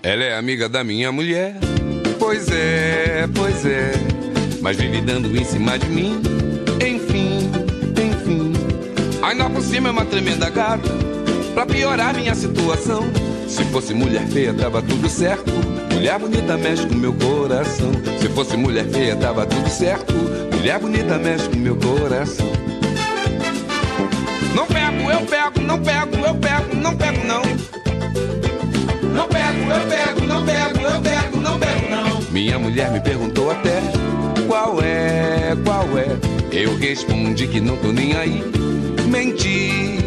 Ela é amiga da minha mulher. Pois é, mas vive dando em cima de mim. Enfim, ainda por cima é uma tremenda gata. Pra piorar minha situação, se fosse mulher feia tava tudo certo. Mulher bonita mexe com meu coração. Se fosse mulher feia tava tudo certo. Mulher bonita mexe com meu coração. Não pego, eu pego, não pego, eu pego, não pego não. Não pego, eu pego, não pego, eu pego, não pego não. Minha mulher me perguntou até qual é. Eu respondi que não tô nem aí. Menti.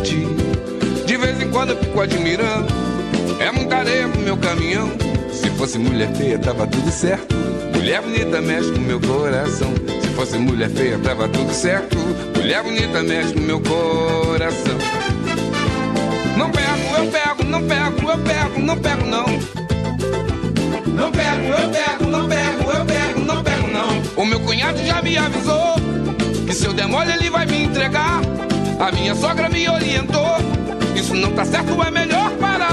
De vez em quando eu fico admirando. É muita areia pro meu caminhão. Se fosse mulher feia tava tudo certo. Mulher bonita mexe com meu coração. Se fosse mulher feia tava tudo certo. Mulher bonita mexe com meu coração. Não pego, eu pego, não pego, eu pego, não pego não. Não pego, eu pego, não pego, eu pego, não pego não. O meu cunhado já me avisou que se eu der mole ele vai me entregar. A minha sogra me orientou, isso não tá certo, é melhor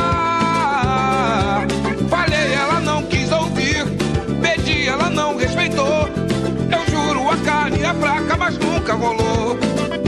parar. Falei, ela não quis ouvir. Pedi, ela não respeitou. Eu juro, a carne é fraca, mas nunca rolou.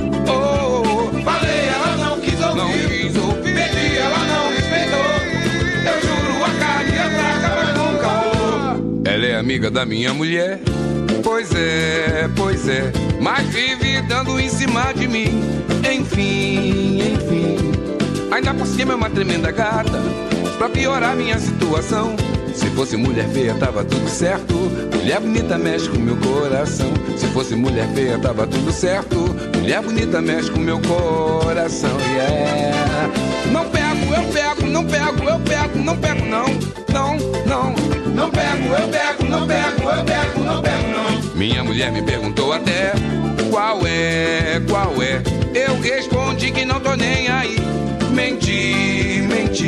Falei, ela não quis ouvir. Pedi, ela não respeitou. Eu juro, a carne é fraca, mas nunca rolou. Ela é amiga da minha mulher. Pois é, mas vive dando em cima de mim. Enfim, ainda por cima é uma tremenda gata. Pra piorar minha situação, se fosse mulher feia tava tudo certo. Mulher bonita mexe com meu coração. Se fosse mulher feia tava tudo certo. Mulher bonita mexe com meu coração, yeah. Não pego, eu pego, não pego, eu pego, não pego não. Não pego, eu pego, não pego, eu pego, não pego não. Minha mulher me perguntou até qual é. Eu respondi que não tô nem aí. Menti.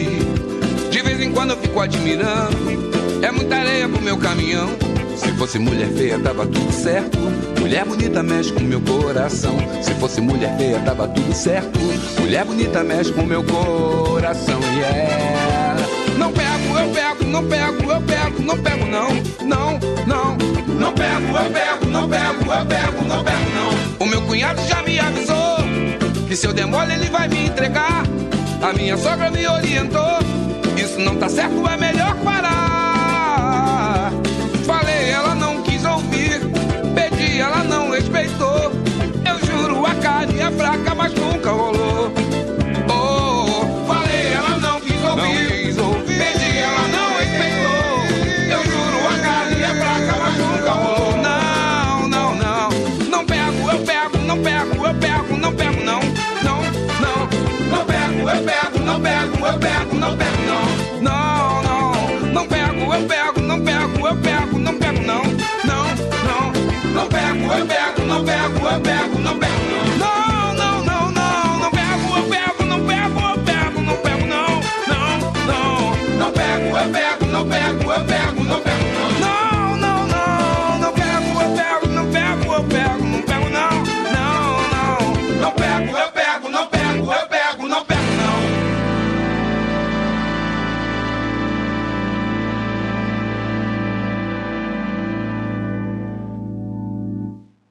De vez em quando eu fico admirando. É muita areia pro meu caminhão. Se fosse mulher feia tava tudo certo. Mulher bonita mexe com meu coração. Se fosse mulher feia tava tudo certo. Mulher bonita mexe com meu coração, yeah. Não pego, eu pego, não pego, eu pego, não pego não. Não pego, eu pego, não pego, eu pego, não pego não. O meu cunhado já me avisou que se eu der mole ele vai me entregar. A minha sogra me orientou, isso não tá certo, é melhor parar.